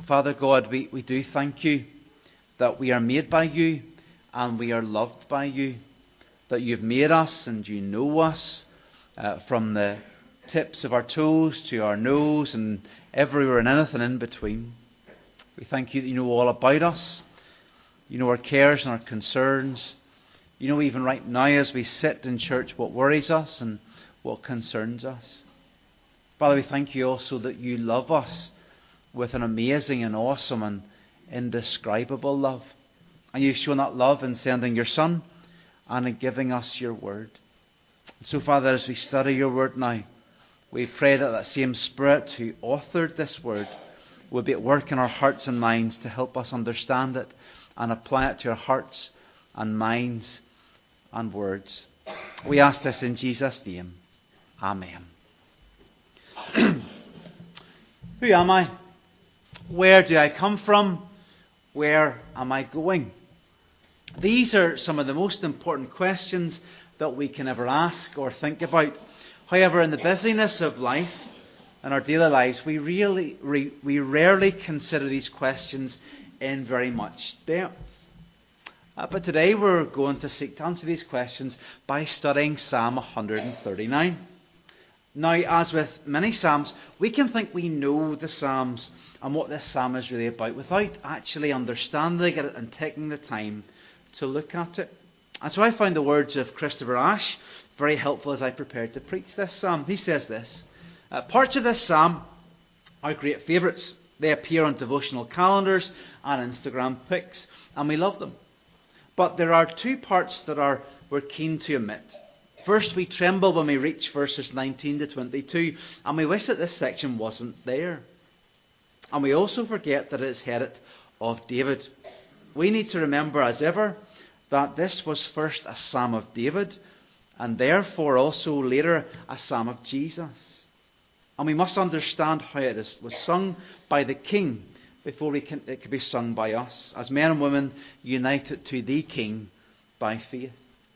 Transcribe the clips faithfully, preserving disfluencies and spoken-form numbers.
Father God, we, we do thank you that we are made by you and we are loved by you, that you've made us and you know us uh, from the tips of our toes to our nose and everywhere and anything in between. We thank you that you know all about us. You know our cares and our concerns. You know even right now as we sit in church what worries us and what concerns us. Father, we thank you also that you love us with an amazing and awesome and indescribable love. And you've shown that love in sending your Son and in giving us your word. And so, Father, as we study your word now, we pray that that same Spirit who authored this word will be at work in our hearts and minds to help us understand it and apply it to our hearts and minds and words. We ask this in Jesus' name. Amen. Who am I? Where do I come from? Where am I going? These are some of the most important questions that we can ever ask or think about. However, in the busyness of life and our daily lives, we really, we, we rarely consider these questions in very much depth. Uh, but today we're going to seek to answer these questions by studying Psalm one thirty-nine. Now, as with many psalms, we can think we know the psalms and what this psalm is really about without actually understanding it and taking the time to look at it. And so I found the words of Christopher Ash very helpful as I prepared to preach this psalm. He says this: uh, parts of this psalm are great favourites. They appear on devotional calendars and Instagram pics, and we love them. But there are two parts that are we're keen to omit. First, we tremble when we reach verses nineteen to twenty-two, and we wish that this section wasn't there. And we also forget that it is headed of David. We need to remember, as ever, that this was first a psalm of David, and therefore also later a psalm of Jesus. And we must understand how it is, was sung by the King before we can, it could be sung by us, as men and women united to the King by faith.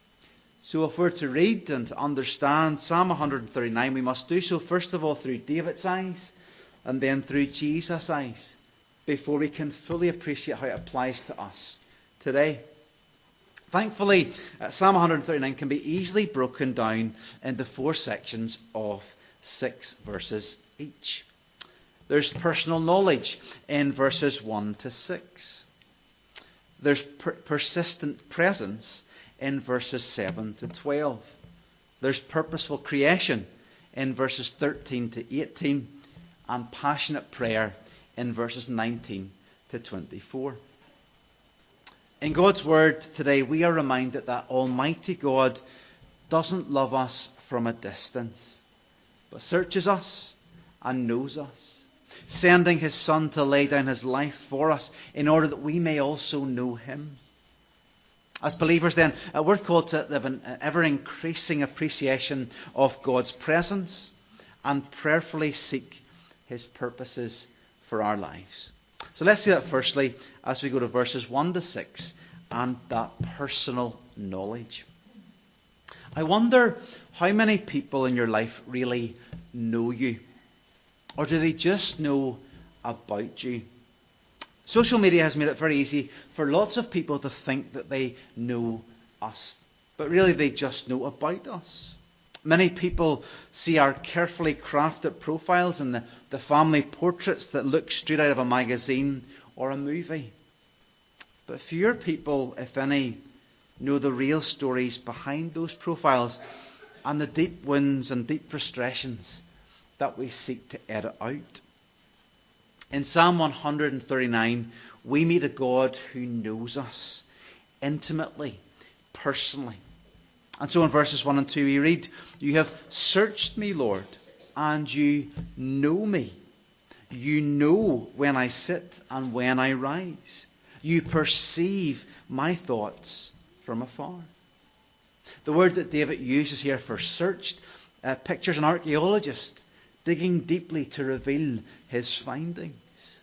So if we're to read and to understand Psalm one thirty-nine, we must do so first of all through David's eyes and then through Jesus' eyes before we can fully appreciate how it applies to us today. Thankfully, uh, Psalm one thirty-nine can be easily broken down into four sections of six verses each. There's personal knowledge in verses one to six. There's per- persistent presence in verses seven to twelve. There's purposeful creation in verses thirteen to eighteen, and passionate prayer in verses nineteen to twenty-four. In God's Word today, we are reminded that Almighty God doesn't love us from a distance, but searches us and knows us, sending His Son to lay down His life for us in order that we may also know Him. As believers then, uh, we're called to have an ever-increasing appreciation of God's presence and prayerfully seek His purposes for our lives. So let's see that firstly as we go to verses one to six and that personal knowledge. I wonder how many people in your life really know you, or do they just know about you? Social media has made it very easy for lots of people to think that they know us, but really they just know about us. Many people see our carefully crafted profiles and the, the family portraits that look straight out of a magazine or a movie. But fewer people, if any, know the real stories behind those profiles and the deep wounds and deep frustrations that we seek to edit out. In Psalm one thirty-nine, we meet a God who knows us intimately, personally. And so in verses one and two we read, "You have searched me, Lord, and you know me. You know when I sit and when I rise. You perceive my thoughts from afar." The word that David uses here for searched uh, pictures an archaeologist digging deeply to reveal his findings.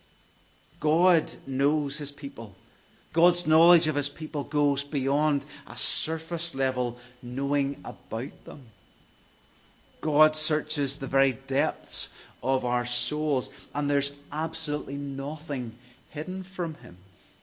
God knows His people. God's knowledge of His people goes beyond a surface level knowing about them. God searches the very depths of our souls, and there's absolutely nothing hidden from him.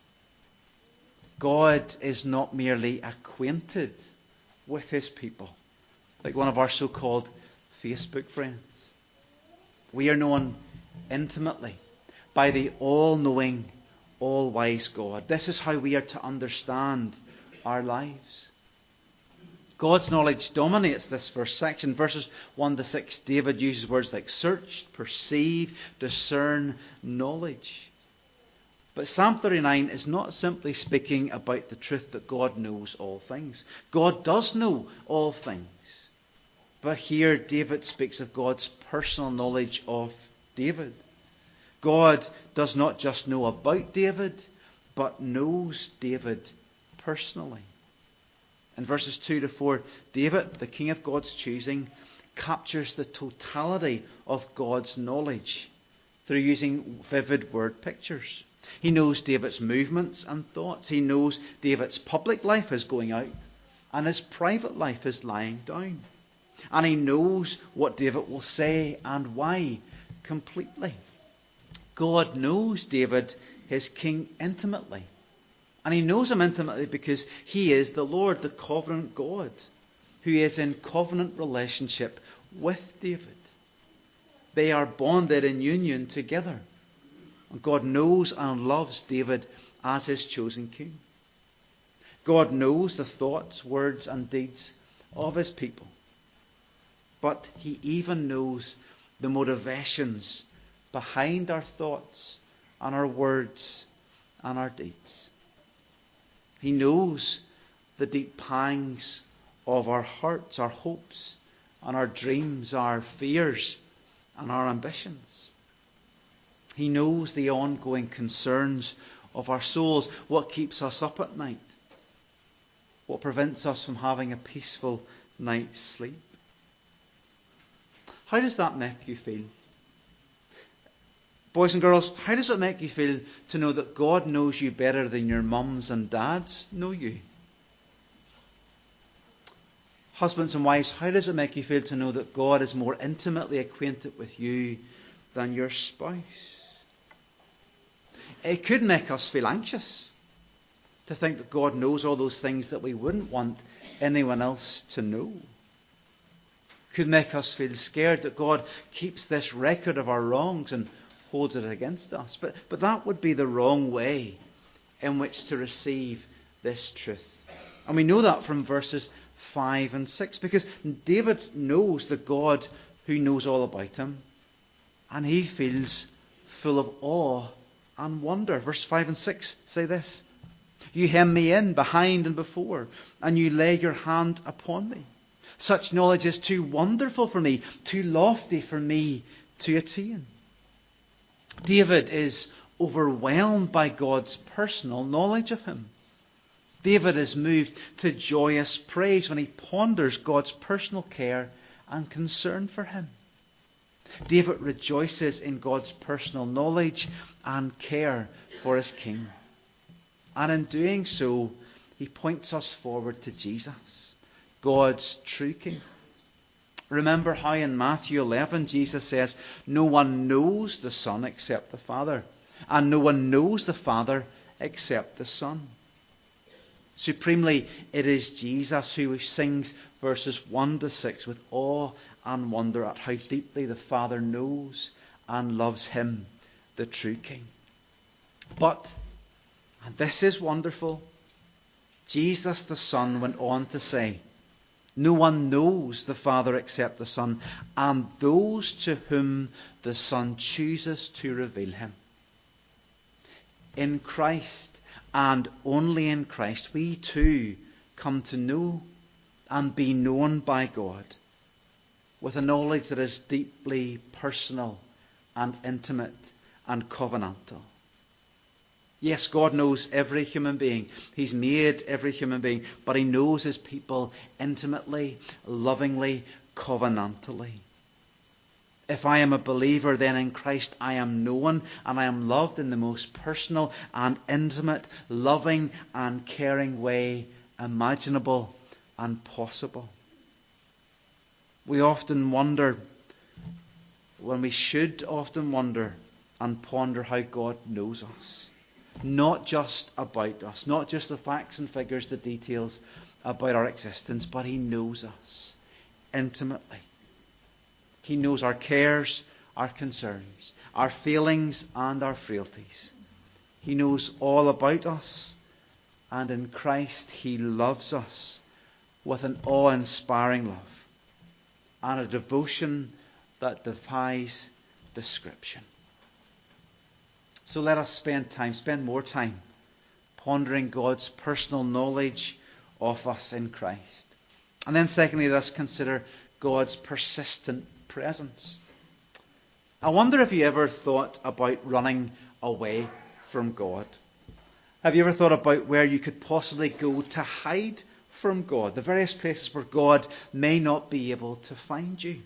God is not merely acquainted with his people, like one of our so-called Facebook friends. We are known intimately by the all-knowing, all-wise God. This is how we are to understand our lives. God's knowledge dominates this first section. Verses one to six, David uses words like search, perceive, discern, knowledge. But Psalm thirty-nine is not simply speaking about the truth that God knows all things. God does know all things. But here David speaks of God's personal knowledge of David. God does not just know about David, but knows David personally. In verses two to four, David, the king of God's choosing, captures the totality of God's knowledge through using vivid word pictures. He knows David's movements and thoughts. He knows David's public life is going out and his private life is lying down. And he knows what David will say and why completely. God knows David, his king, intimately. And he knows him intimately because he is the Lord, the covenant God, who is in covenant relationship with David. They are bonded in union together. And God knows and loves David as his chosen king. God knows the thoughts, words and deeds of his people. But he even knows the motivations behind our thoughts and our words and our deeds. He knows the deep pangs of our hearts, our hopes and our dreams, our fears and our ambitions. He knows the ongoing concerns of our souls, what keeps us up at night, what prevents us from having a peaceful night's sleep. How does that make you feel? Boys and girls, how does it make you feel to know that God knows you better than your mums and dads know you? Husbands and wives, how does it make you feel to know that God is more intimately acquainted with you than your spouse? It could make us feel anxious to think that God knows all those things that we wouldn't want anyone else to know. It could make us feel scared that God keeps this record of our wrongs and holds it against us. But, but that would be the wrong way in which to receive this truth. And we know that from verses five and six, because David knows the God who knows all about him, and he feels full of awe and wonder. Verse five and six say this: You hem me in behind and before, and you lay your hand upon me. Such knowledge is too wonderful for me, too lofty for me to attain. David is overwhelmed by God's personal knowledge of him. David is moved to joyous praise when he ponders God's personal care and concern for him. David rejoices in God's personal knowledge and care for his king. And in doing so, he points us forward to Jesus, God's true king. Remember how in Matthew eleven Jesus says, No one knows the Son except the Father, and no one knows the Father except the Son. Supremely, it is Jesus who sings verses one to six with awe and wonder at how deeply the Father knows and loves him, the true King. But, and this is wonderful, Jesus the Son went on to say, No one knows the Father except the Son, and those to whom the Son chooses to reveal him. In Christ, and only in Christ, we too come to know and be known by God with a knowledge that is deeply personal and intimate and covenantal. Yes, God knows every human being. He's made every human being, but he knows his people intimately, lovingly, covenantally. If I am a believer, then in Christ I am known and I am loved in the most personal and intimate, loving and caring way imaginable and possible. We often wonder, when we should often wonder and ponder how God knows us. Not just about us, not just the facts and figures, the details about our existence, but He knows us intimately. He knows our cares, our concerns, our failings and our frailties. He knows all about us, and in Christ He loves us with an awe-inspiring love and a devotion that defies description. So let us spend time, spend more time pondering God's personal knowledge of us in Christ. And then secondly, let us consider God's persistent presence. I wonder if you ever thought about running away from God. Have you ever thought about where you could possibly go to hide from God? The various places where God may not be able to find you.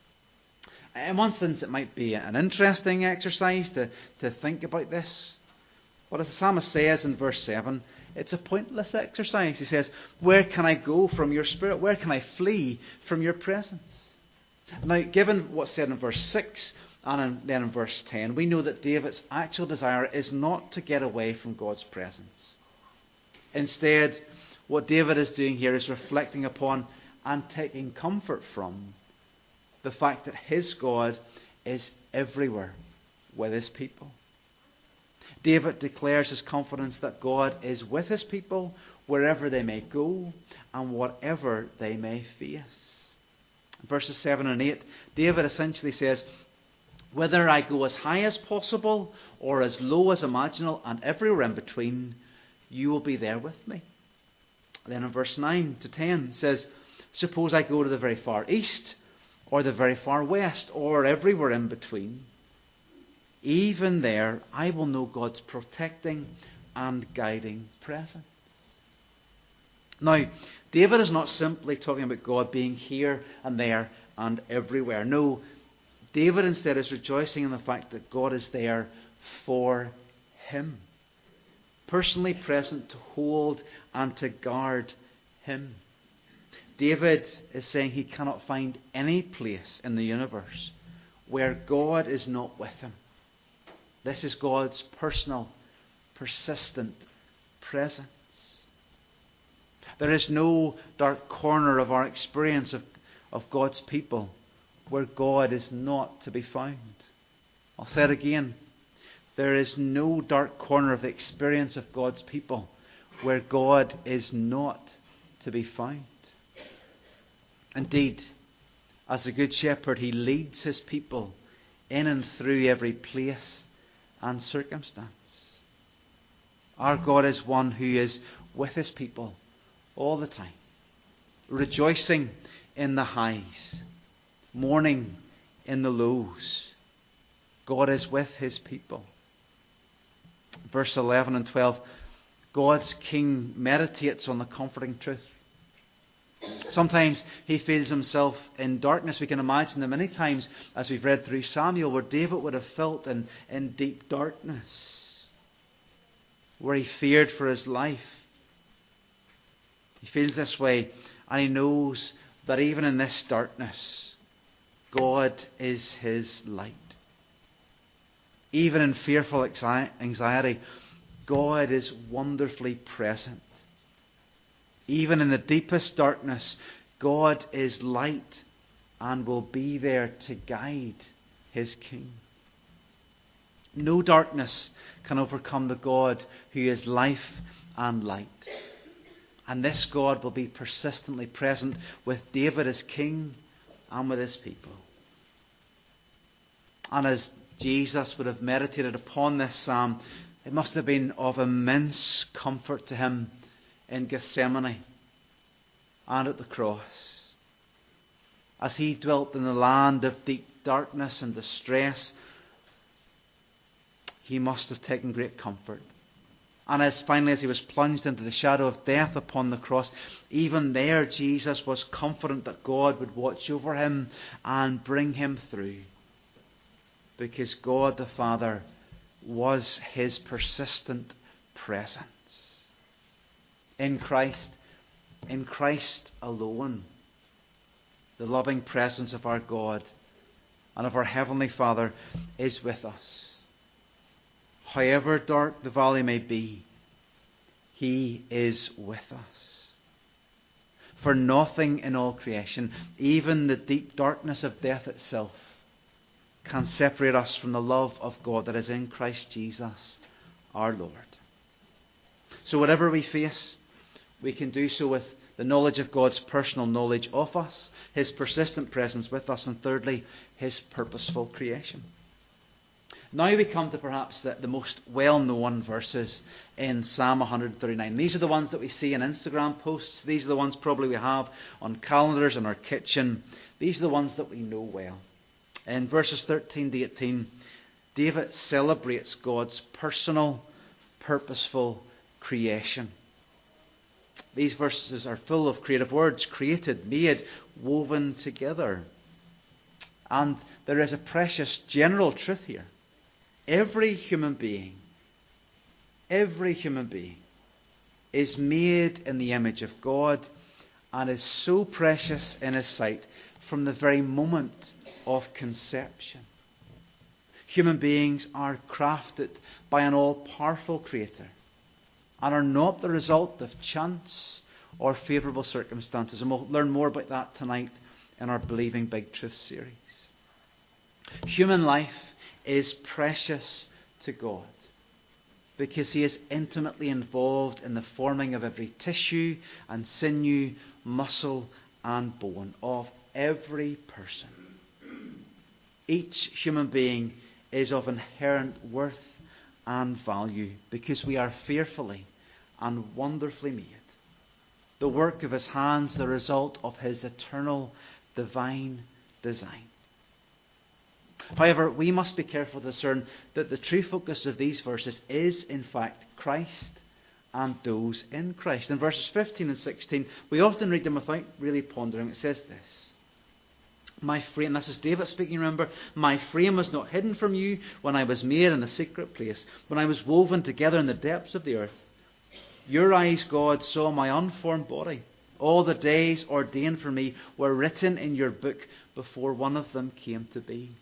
In one sense, it might be an interesting exercise to, to think about this. But as the psalmist says in verse seven, it's a pointless exercise. He says, where can I go from your spirit? Where can I flee from your presence? Now, given what's said in verse six and in, then in verse ten, we know that David's actual desire is not to get away from God's presence. Instead, what David is doing here is reflecting upon and taking comfort from the fact that his God is everywhere with His people. David declares his confidence that God is with His people wherever they may go and whatever they may face. In verses seven and eight, David essentially says, whether I go as high as possible or as low as imaginable and everywhere in between, you will be there with me. Then in verse nine to ten it says, suppose I go to the very far east or the very far west, or everywhere in between. Even there, I will know God's protecting and guiding presence. Now, David is not simply talking about God being here and there and everywhere. No, David instead is rejoicing in the fact that God is there for him. Personally present to hold and to guard him. David is saying he cannot find any place in the universe where God is not with him. This is God's personal, persistent presence. There is no dark corner of our experience of, of God's people where God is not to be found. I'll say it again. There is no dark corner of the experience of God's people where God is not to be found. Indeed, as a good shepherd, He leads His people in and through every place and circumstance. Our God is one who is with His people all the time, rejoicing in the highs, mourning in the lows. God is with His people. Verse eleven and twelve, God's King meditates on the comforting truth. Sometimes he feels himself in darkness. We can imagine the many times as we've read through Samuel where David would have felt in, in deep darkness, where he feared for his life. He feels this way and he knows that even in this darkness, God is his light. Even in fearful anxiety, God is wonderfully present. Even in the deepest darkness, God is light and will be there to guide His King. No darkness can overcome the God who is life and light. And this God will be persistently present with David as King and with His people. And as Jesus would have meditated upon this psalm, it must have been of immense comfort to Him in Gethsemane and at the cross. As He dwelt in the land of deep darkness and distress, He must have taken great comfort. And as finally as He was plunged into the shadow of death upon the cross, even there Jesus was confident that God would watch over Him and bring Him through. Because God the Father was His persistent presence. In Christ, in Christ alone, the loving presence of our God and of our Heavenly Father is with us. However dark the valley may be, He is with us. For nothing in all creation, even the deep darkness of death itself, can separate us from the love of God that is in Christ Jesus our Lord. So whatever we face, we can do so with the knowledge of God's personal knowledge of us, His persistent presence with us, and thirdly, His purposeful creation. Now we come to perhaps the, the most well-known verses in Psalm one thirty-nine. These are the ones that we see in Instagram posts. These are the ones probably we have on calendars in our kitchen. These are the ones that we know well. In verses thirteen to eighteen, David celebrates God's personal, purposeful creation. These verses are full of creative words: created, made, woven together. And there is a precious general truth here. Every human being, every human being is made in the image of God and is so precious in His sight from the very moment of conception. Human beings are crafted by an all-powerful Creator and are not the result of chance or favourable circumstances. And we'll learn more about that tonight in our Believing Big Truth series. Human life is precious to God because He is intimately involved in the forming of every tissue and sinew, muscle and bone of every person. Each human being is of inherent worth and value because we are fearfully and wonderfully made. The work of His hands, the result of His eternal divine design. However, we must be careful to discern that the true focus of these verses is, in fact, Christ and those in Christ. In verses fifteen and sixteen, we often read them without really pondering. It says this: My frame, this is David speaking, remember, my frame was not hidden from you when I was made in the secret place, when I was woven together in the depths of the earth. Your eyes, God, saw my unformed body. All the days ordained for me were written in your book before one of them came to be.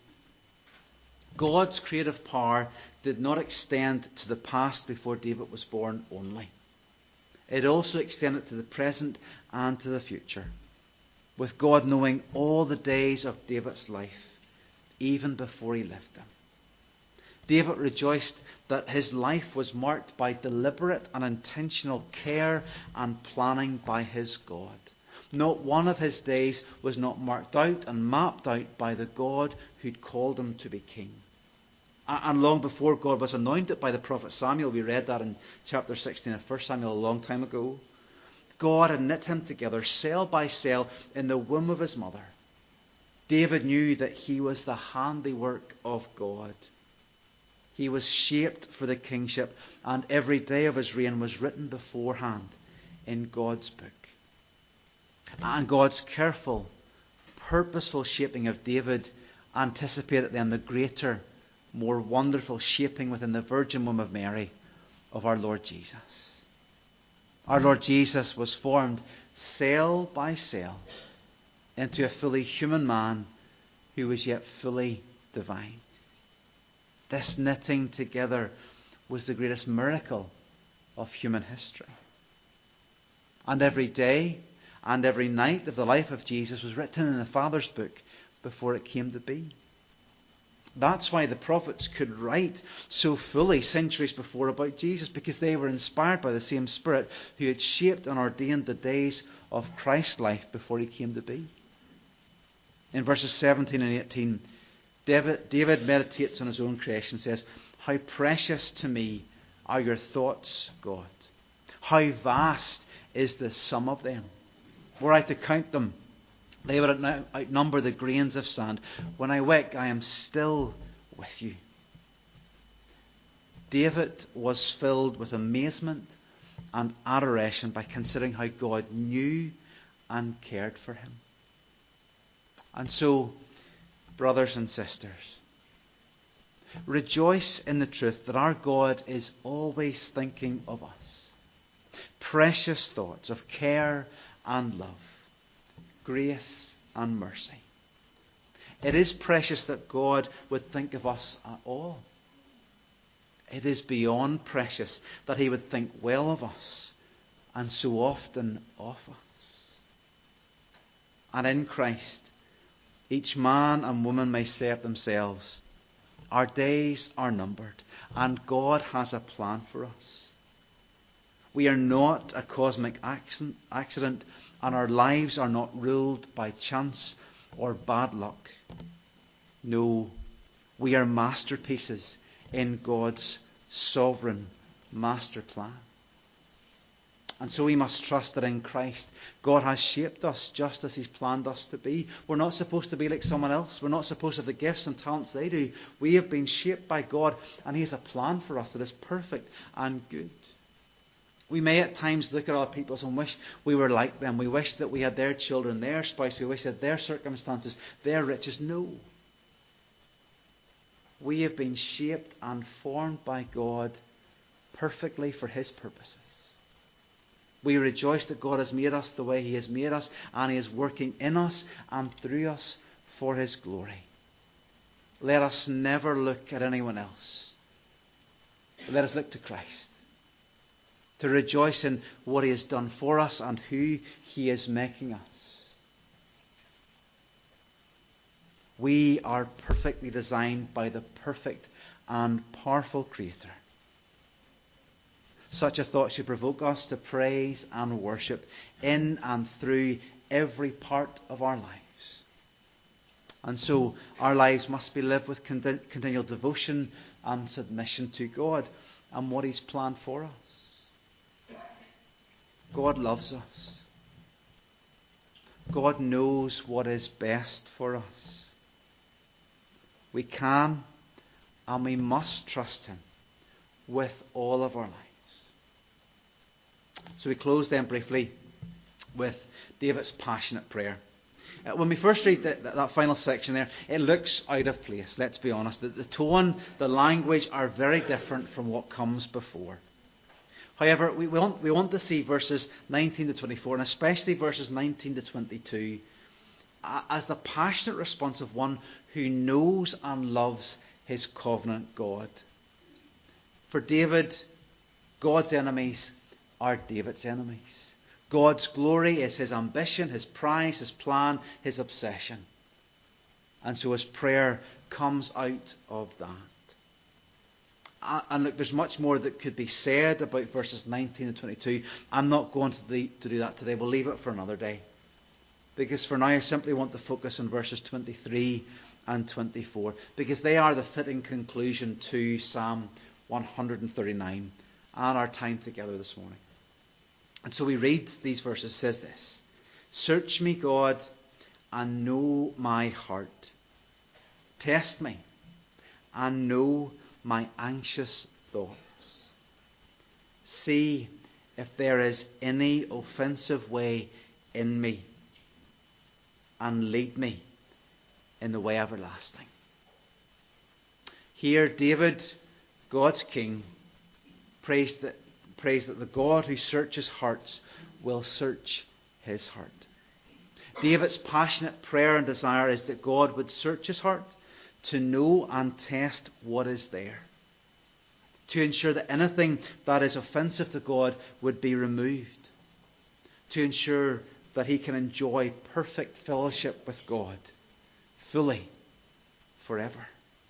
God's creative power did not extend to the past before David was born only. It also extended to the present and to the future, with God knowing all the days of David's life, even before he lived them. David rejoiced that his life was marked by deliberate and intentional care and planning by his God. Not one of his days was not marked out and mapped out by the God who'd called him to be king. And long before God was anointed by the prophet Samuel, we read that in chapter sixteen of First Samuel a long time ago, God had knit him together cell by cell in the womb of his mother. David knew that he was the handiwork of God. He was shaped for the kingship, and every day of his reign was written beforehand in God's book. And God's careful, purposeful shaping of David anticipated then the greater, more wonderful shaping within the virgin womb of Mary of our Lord Jesus. Our Lord Jesus was formed cell by cell into a fully human man who was yet fully divine. This knitting together was the greatest miracle of human history. And every day and every night of the life of Jesus was written in the Father's book before it came to be. That's why the prophets could write so fully centuries before about Jesus, because they were inspired by the same Spirit who had shaped and ordained the days of Christ's life before he came to be. In verses seventeen and eighteen, David, David meditates on his own creation and says, how precious to me are your thoughts, God. How vast is the sum of them. Were I to count them, they would outnumber the grains of sand. When I wake, I am still with you. David was filled with amazement and adoration by considering how God knew and cared for him. And so, brothers and sisters, rejoice in the truth that our God is always thinking of us. Precious thoughts of care and love, grace and mercy. It is precious that God would think of us at all. It is beyond precious that He would think well of us and so often of us. And in Christ, each man and woman may say of themselves, our days are numbered, and God has a plan for us. We are not a cosmic accident, and our lives are not ruled by chance or bad luck. No, we are masterpieces in God's sovereign master plan. And so we must trust that in Christ, God has shaped us just as He's planned us to be. We're not supposed to be like someone else. We're not supposed to have the gifts and talents they do. We have been shaped by God, and He has a plan for us that is perfect and good. We may at times look at other people and wish we were like them. We wish that we had their children, their spouse. We wish that their circumstances, their riches. No. We have been shaped and formed by God perfectly for His purposes. We rejoice that God has made us the way He has made us, and He is working in us and through us for His glory. Let us never look at anyone else. Let us look to Christ, to rejoice in what He has done for us and who He is making us. We are perfectly designed by the perfect and powerful Creator. Such a thought should provoke us to praise and worship in and through every part of our lives. And so our lives must be lived with continual devotion and submission to God and what He's planned for us. God loves us. God knows what is best for us. We can and we must trust Him with all of our lives. So we close then briefly with David's passionate prayer. Uh, when we first read the, that, that final section there, it looks out of place, let's be honest. The, the tone, the language are very different from what comes before. However, we want, we want to see verses nineteen to twenty-four, and especially verses nineteen to twenty-two, uh, as the passionate response of one who knows and loves his covenant God. For David, God's enemies are David's enemies. God's glory is his ambition, his prize, his plan, his obsession. And so his prayer comes out of that. And look, there's much more that could be said about verses nineteen and twenty-two. I'm not going to, the, to do that today. We'll leave it for another day. Because for now I simply want to focus on verses twenty-three and twenty-four. Because they are the fitting conclusion to Psalm one thirty-nine and our time together this morning. And so we read these verses. It says this: Search me, God, and know my heart. Test me and know my anxious thoughts. See if there is any offensive way in me, and lead me in the way everlasting. Here David, God's king, prays that Prays that the God who searches hearts will search his heart. David's passionate prayer and desire is that God would search his heart to know and test what is there, to ensure that anything that is offensive to God would be removed, to ensure that he can enjoy perfect fellowship with God fully forever.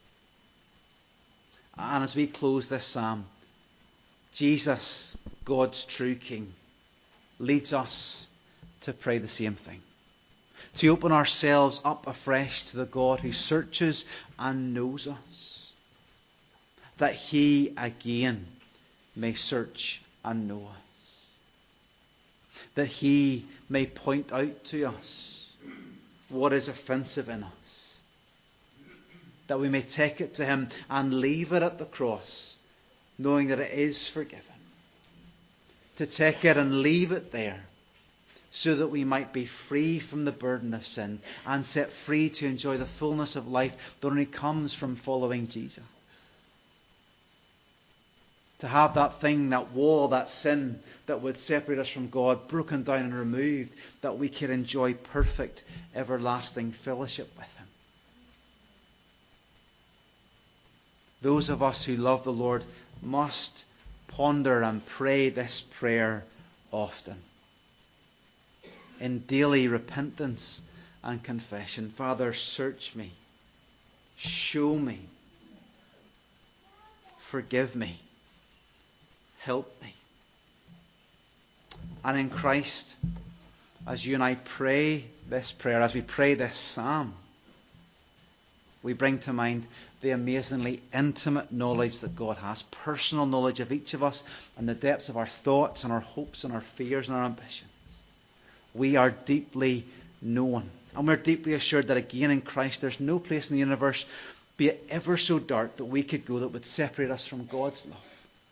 And as we close this psalm, Jesus, God's true King, leads us to pray the same thing. To open ourselves up afresh to the God who searches and knows us. That He again may search and know us. That He may point out to us what is offensive in us. That we may take it to Him and leave it at the cross, knowing that it is forgiven. To take it and leave it there, so that we might be free from the burden of sin and set free to enjoy the fullness of life that only comes from following Jesus. To have that thing, that wall, that sin that would separate us from God broken down and removed, that we could enjoy perfect, everlasting fellowship with Him. Those of us who love the Lord must ponder and pray this prayer often, in daily repentance and confession. Father, search me, show me, forgive me, help me. And in Christ, as you and I pray this prayer, as we pray this psalm, we bring to mind the amazingly intimate knowledge that God has, personal knowledge of each of us and the depths of our thoughts and our hopes and our fears and our ambitions. We are deeply known. And we're deeply assured that again in Christ there's no place in the universe, be it ever so dark, that we could go that would separate us from God's love.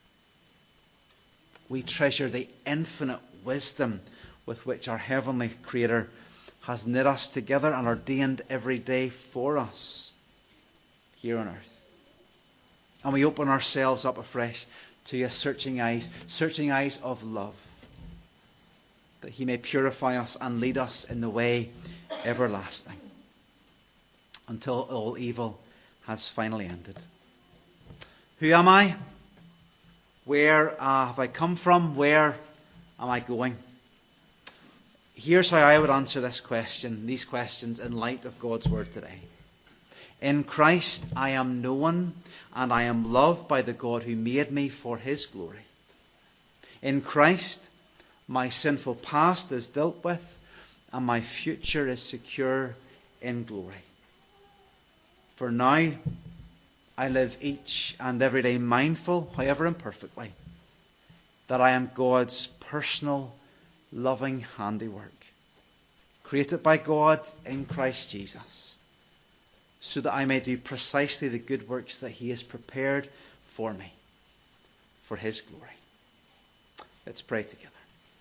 We treasure the infinite wisdom with which our heavenly Creator has knit us together and ordained every day for us here on earth. And we open ourselves up afresh to His searching eyes, searching eyes of love, that He may purify us and lead us in the way everlasting until all evil has finally ended. Who am I? Where uh, have I come from? Where am I going? Here's how I would answer this question, these questions in light of God's Word today. In Christ I am known and I am loved by the God who made me for His glory. In Christ my sinful past is dealt with and my future is secure in glory. For now I live each and every day mindful, however imperfectly, that I am God's personal, loving handiwork, created by God in Christ Jesus, so that I may do precisely the good works that He has prepared for me, for His glory. Let's pray together.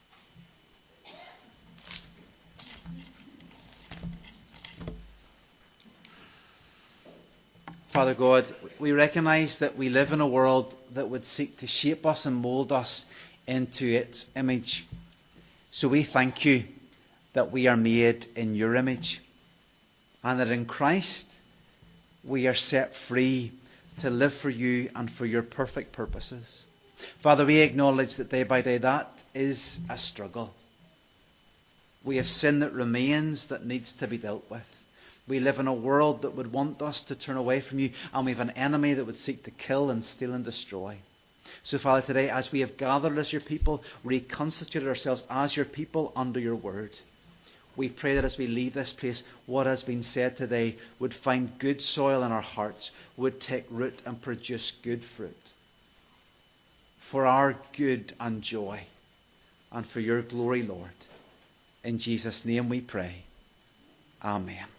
Father God, we recognize that we live in a world that would seek to shape us and mould us into its image. So we thank You that we are made in Your image, and that in Christ we are set free to live for You and for Your perfect purposes. Father, we acknowledge that day by day that is a struggle. We have sin that remains, that needs to be dealt with. We live in a world that would want us to turn away from You, and we have an enemy that would seek to kill and steal and destroy. So Father, today as we have gathered as Your people, reconstituted ourselves as Your people under Your word, we pray that as we leave this place, what has been said today would find good soil in our hearts, would take root and produce good fruit, for our good and joy, and for Your glory, Lord. In Jesus' name we pray. Amen.